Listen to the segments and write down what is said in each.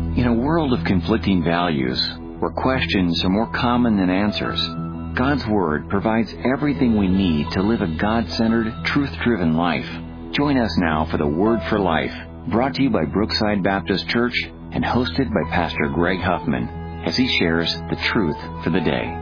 In a world of conflicting values, where questions are more common than answers, God's Word provides everything we need to live a God-centered, truth-driven life. Join us now for the Word for Life, brought to you by Brookside Baptist Church and hosted by Pastor Greg Huffman, as he shares the truth for the day.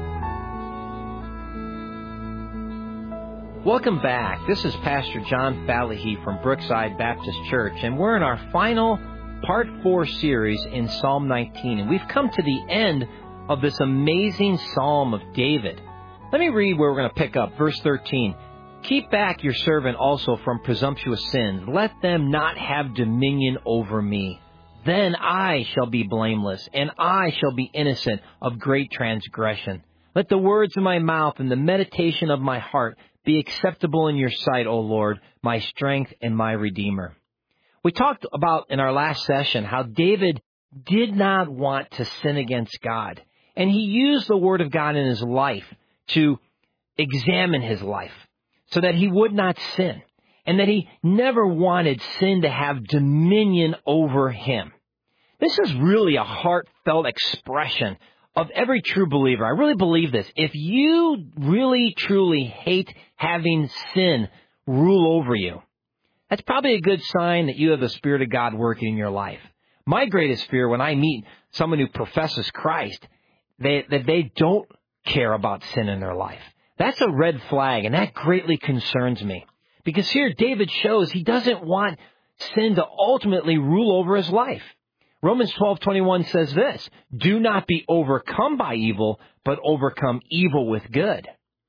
Welcome back. This is Pastor John Fallahy from Brookside Baptist Church, and we're in our final Part 4 series in Psalm 19, and we've come to the end of this amazing Psalm of David. Let me read where we're going to pick up. Verse 13. Keep back your servant also from presumptuous sins. Let them not have dominion over me. Then I shall be blameless, and I shall be innocent of great transgression. Let the words of my mouth and the meditation of my heart be acceptable in your sight, O Lord, my strength and my Redeemer. We talked about in our last session how David did not want to sin against God. And he used the Word of God in his life to examine his life so that he would not sin. And that he never wanted sin to have dominion over him. This is really a heartfelt expression of every true believer. I really believe this. If you really, truly hate having sin rule over you, that's probably a good sign that you have the Spirit of God working in your life. My greatest fear when I meet someone who professes Christ, that they don't care about sin in their life. That's a red flag, and that greatly concerns me. Because here David shows he doesn't want sin to ultimately rule over his life. Romans 12:21 says this, do not be overcome by evil, but overcome evil with good.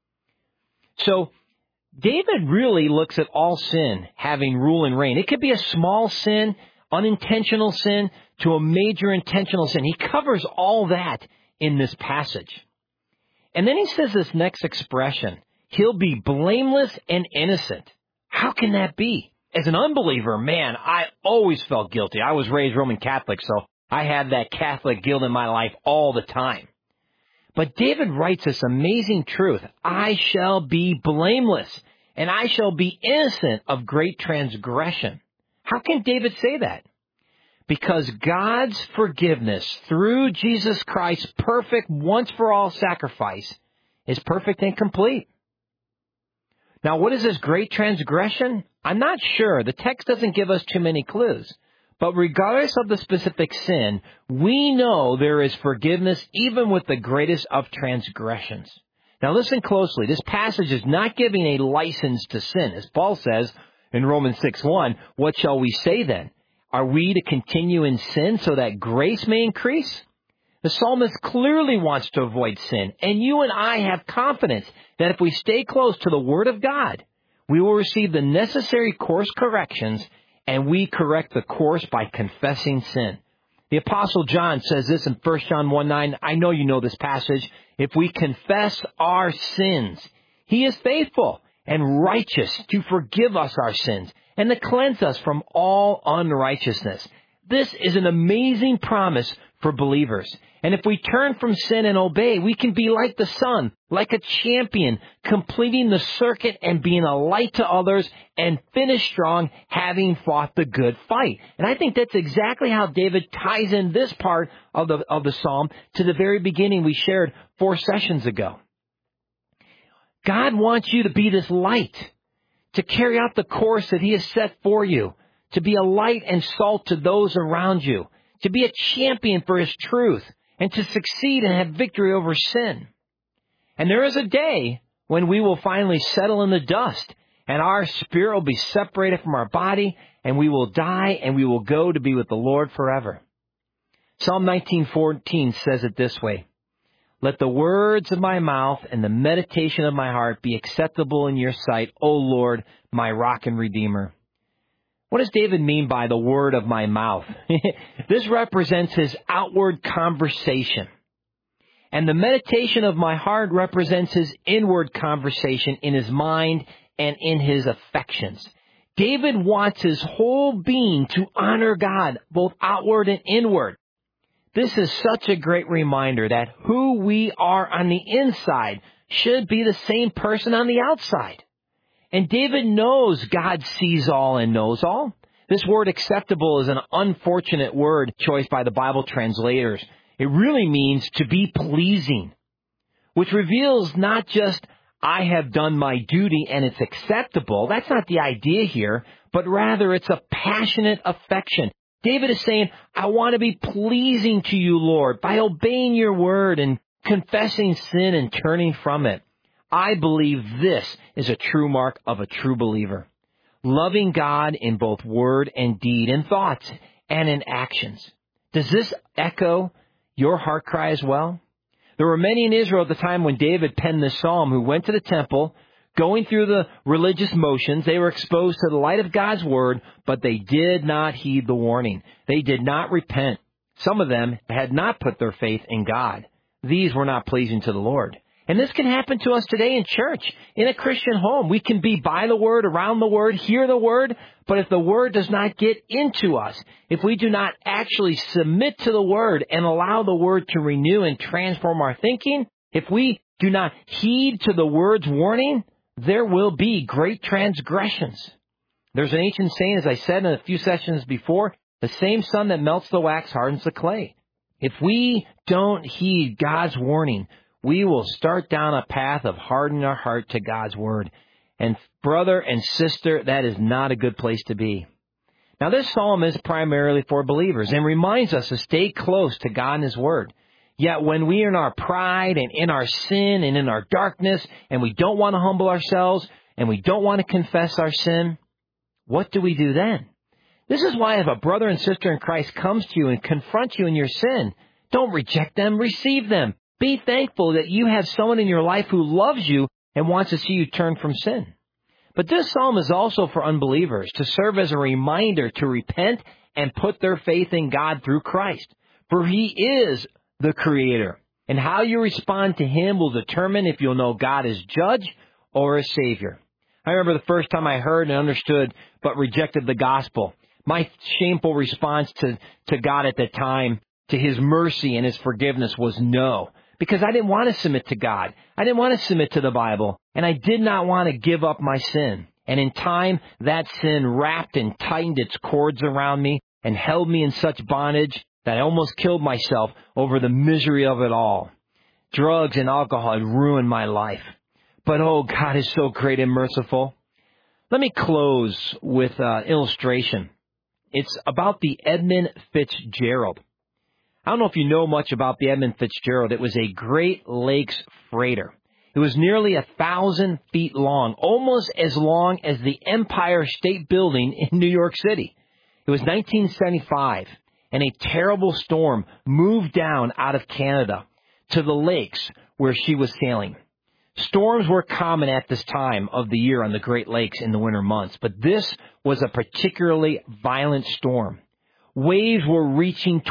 So David really looks at all sin having rule and reign. It could be a small sin, unintentional sin, to a major intentional sin. He covers all that in this passage. And then he says this next expression, he'll be blameless and innocent. How can that be? As an unbeliever, man, I always felt guilty. I was raised Roman Catholic, so I had that Catholic guilt in my life all the time. But David writes this amazing truth. I shall be blameless, and I shall be innocent of great transgression. How can David say that? Because God's forgiveness through Jesus Christ's perfect once-for-all sacrifice is perfect and complete. Now, what is this great transgression? I'm not sure. The text doesn't give us too many clues. But regardless of the specific sin, we know there is forgiveness even with the greatest of transgressions. Now listen closely. This passage is not giving a license to sin. As Paul says in Romans 6:1, what shall we say then? Are we to continue in sin so that grace may increase? The psalmist clearly wants to avoid sin, and you and I have confidence that if we stay close to the Word of God, we will receive the necessary course corrections, and we correct the course by confessing sin. The Apostle John says this in 1 John 1:9. I know you know this passage. If we confess our sins, He is faithful and righteous to forgive us our sins and to cleanse us from all unrighteousness. This is an amazing promise for believers. And if we turn from sin and obey, we can be like the sun, like a champion, completing the circuit and being a light to others and finish strong, having fought the good fight. And I think that's exactly how David ties in this part of the psalm to the very beginning we shared 4 sessions ago. God wants you to be this light, to carry out the course that He has set for you, to be a light and salt to those around you, to be a champion for His truth, and to succeed and have victory over sin. And there is a day when we will finally settle in the dust, and our spirit will be separated from our body, and we will die, and we will go to be with the Lord forever. Psalm 19:14 says it this way, let the words of my mouth and the meditation of my heart be acceptable in your sight, O Lord, my rock and redeemer. What does David mean by the word of my mouth? This represents his outward conversation. And the meditation of my heart represents his inward conversation in his mind and in his affections. David wants his whole being to honor God, both outward and inward. This is such a great reminder that who we are on the inside should be the same person on the outside. And David knows God sees all and knows all. This word acceptable is an unfortunate word choice by the Bible translators. It really means to be pleasing, which reveals not just I have done my duty and it's acceptable. That's not the idea here, but rather it's a passionate affection. David is saying, I want to be pleasing to you, Lord, by obeying your word and confessing sin and turning from it. I believe this is a true mark of a true believer. Loving God in both word and deed, in thoughts and in actions. Does this echo your heart cry as well? There were many in Israel at the time when David penned this psalm who went to the temple, going through the religious motions. They were exposed to the light of God's word, but they did not heed the warning. They did not repent. Some of them had not put their faith in God. These were not pleasing to the Lord. And this can happen to us today in church, in a Christian home. We can be by the word, around the word, hear the word, but if the word does not get into us, if we do not actually submit to the word and allow the word to renew and transform our thinking, if we do not heed to the word's warning, there will be great transgressions. There's an ancient saying, as I said in a few sessions before, the same sun that melts the wax hardens the clay. If we don't heed God's warning, we will start down a path of hardening our heart to God's word. And brother and sister, that is not a good place to be. Now, this psalm is primarily for believers and reminds us to stay close to God and his word. Yet when we are in our pride and in our sin and in our darkness and we don't want to humble ourselves and we don't want to confess our sin, what do we do then? This is why if a brother and sister in Christ comes to you and confronts you in your sin, don't reject them, receive them. Be thankful that you have someone in your life who loves you and wants to see you turn from sin. But this psalm is also for unbelievers to serve as a reminder to repent and put their faith in God through Christ. For he is the Creator, and how you respond to him will determine if you'll know God as judge or as Savior. I remember the first time I heard and understood but rejected the gospel. My shameful response to God at that time, to his mercy and his forgiveness, was no. Because I didn't want to submit to God. I didn't want to submit to the Bible. And I did not want to give up my sin. And in time, that sin wrapped and tightened its cords around me and held me in such bondage that I almost killed myself over the misery of it all. Drugs and alcohol had ruined my life. But oh, God is so great and merciful. Let me close with an illustration. It's about the Edmund Fitzgerald. I don't know if you know much about the Edmund Fitzgerald. It was a Great Lakes freighter. It was nearly 1,000 feet long, almost as long as the Empire State Building in New York City. It was 1975, and a terrible storm moved down out of Canada to the lakes where she was sailing. Storms were common at this time of the year on the Great Lakes in the winter months, but this was a particularly violent storm. Waves were reaching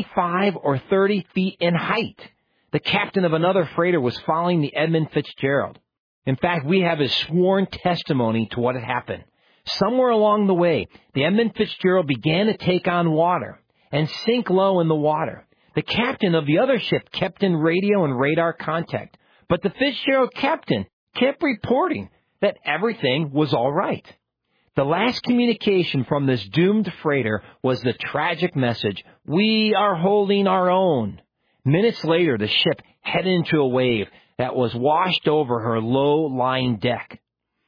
25 or 30 feet in height. The captain of another freighter was following the Edmund Fitzgerald. In fact, we have his sworn testimony to what had happened. Somewhere along the way, the Edmund Fitzgerald began to take on water and sink low in the water. The captain of the other ship kept in radio and radar contact, but the Fitzgerald captain kept reporting that everything was all right. The last communication from this doomed freighter was the tragic message, "We are holding our own." Minutes later, the ship headed into a wave that was washed over her low-lying deck.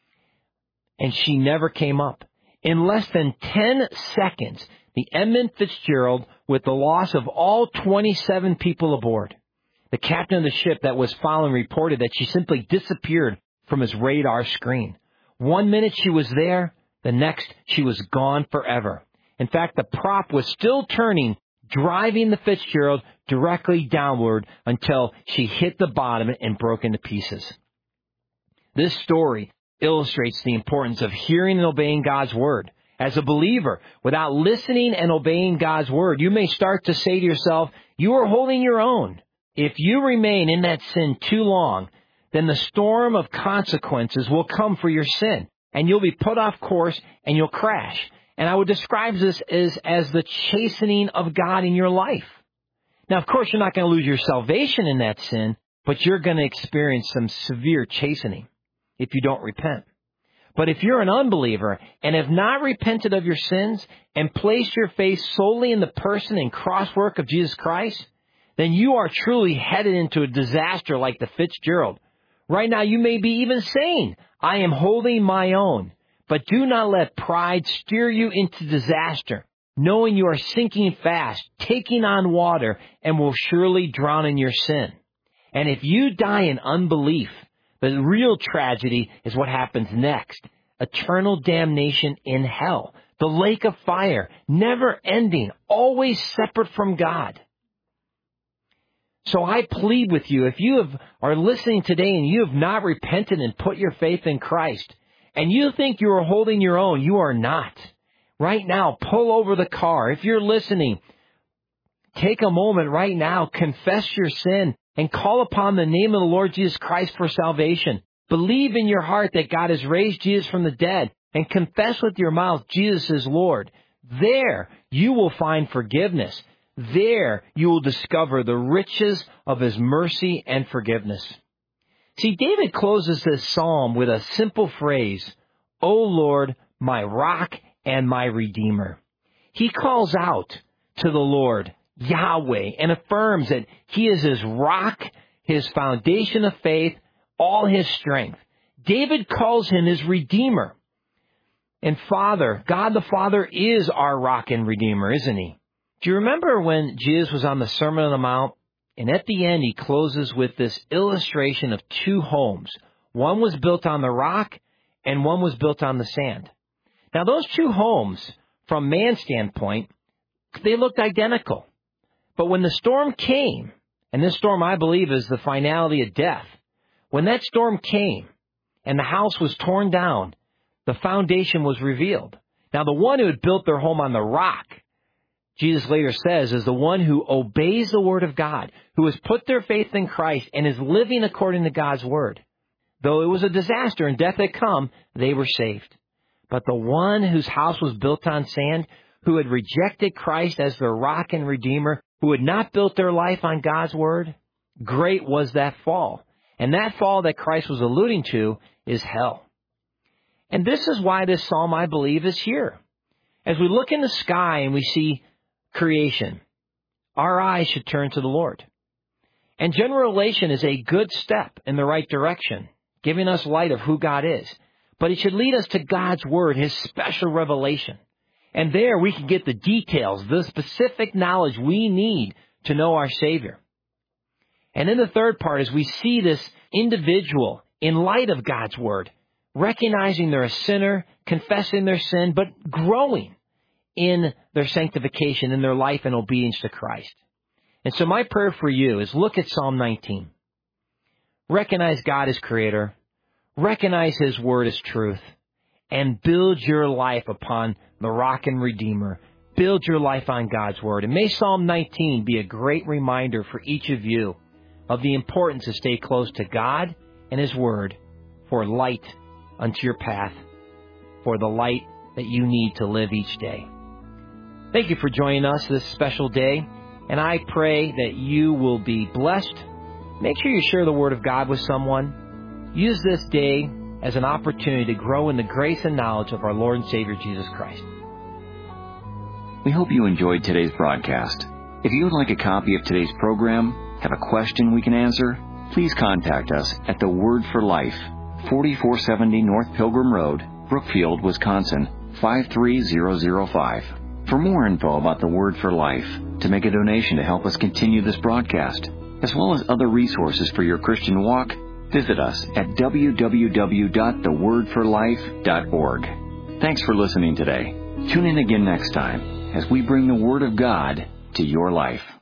And she never came up. In less than 10 seconds, the Edmund Fitzgerald, with the loss of all 27 people aboard. The captain of the ship that was following reported that she simply disappeared from his radar screen. 1 minute she was there. The next, she was gone forever. In fact, the prop was still turning, driving the Fitzgerald directly downward until she hit the bottom and broke into pieces. This story illustrates the importance of hearing and obeying God's word. As a believer, without listening and obeying God's word, you may start to say to yourself, you are holding your own. If you remain in that sin too long, then the storm of consequences will come for your sin. And you'll be put off course, and you'll crash. And I would describe this as the chastening of God in your life. Now, of course, you're not going to lose your salvation in that sin, but you're going to experience some severe chastening if you don't repent. But if you're an unbeliever and have not repented of your sins and placed your faith solely in the person and cross work of Jesus Christ, then you are truly headed into a disaster like the Fitzgerald. Right now you may be even saying, I am holding my own. But do not let pride steer you into disaster, knowing you are sinking fast, taking on water, and will surely drown in your sin. And if you die in unbelief, the real tragedy is what happens next. Eternal damnation in hell, the lake of fire, never ending, always separate from God. So I plead with you, if you are listening today and you have not repented and put your faith in Christ, and you think you are holding your own, you are not. Right now, pull over the car. If you're listening, take a moment right now, confess your sin, and call upon the name of the Lord Jesus Christ for salvation. Believe in your heart that God has raised Jesus from the dead, and confess with your mouth Jesus is Lord. There you will find forgiveness. There you will discover the riches of His mercy and forgiveness. See, David closes this psalm with a simple phrase, O Lord, my rock and my redeemer. He calls out to the Lord, Yahweh, and affirms that He is His rock, His foundation of faith, all His strength. David calls Him His redeemer. And Father, God the Father is our rock and redeemer, isn't He? Do you remember when Jesus was on the Sermon on the Mount? And at the end, He closes with this illustration of two homes. One was built on the rock, and one was built on the sand. Now, those two homes, from man's standpoint, they looked identical. But when the storm came, and this storm, I believe, is the finality of death, when that storm came and the house was torn down, the foundation was revealed. Now, the one who had built their home on the rock, Jesus later says, is the one who obeys the Word of God, who has put their faith in Christ and is living according to God's Word. Though it was a disaster and death had come, they were saved. But the one whose house was built on sand, who had rejected Christ as their rock and redeemer, who had not built their life on God's Word, great was that fall. And that fall that Christ was alluding to is hell. And this is why this psalm, I believe, is here. As we look in the sky and we see creation, our eyes should turn to the Lord. And general revelation is a good step in the right direction, giving us light of who God is. But it should lead us to God's Word, His special revelation. And there we can get the details, the specific knowledge we need to know our Savior. And in the third part, as we see this individual in light of God's Word, recognizing they're a sinner, confessing their sin, but growing in their sanctification, in their life and obedience to Christ. And so my prayer for you is look at Psalm 19. Recognize God as Creator. Recognize His Word as truth. And build your life upon the rock and Redeemer. Build your life on God's Word. And may Psalm 19 be a great reminder for each of you of the importance to stay close to God and His Word for light unto your path, for the light that you need to live each day. Thank you for joining us this special day, and I pray that you will be blessed. Make sure you share the Word of God with someone. Use this day as an opportunity to grow in the grace and knowledge of our Lord and Savior Jesus Christ. We hope you enjoyed today's broadcast. If you would like a copy of today's program, have a question we can answer, please contact us at The Word for Life, 4470 North Pilgrim Road, Brookfield, Wisconsin, 53005. For more info about The Word for Life, to make a donation to help us continue this broadcast, as well as other resources for your Christian walk, visit us at www.thewordforlife.org. Thanks for listening today. Tune in again next time as we bring the Word of God to your life.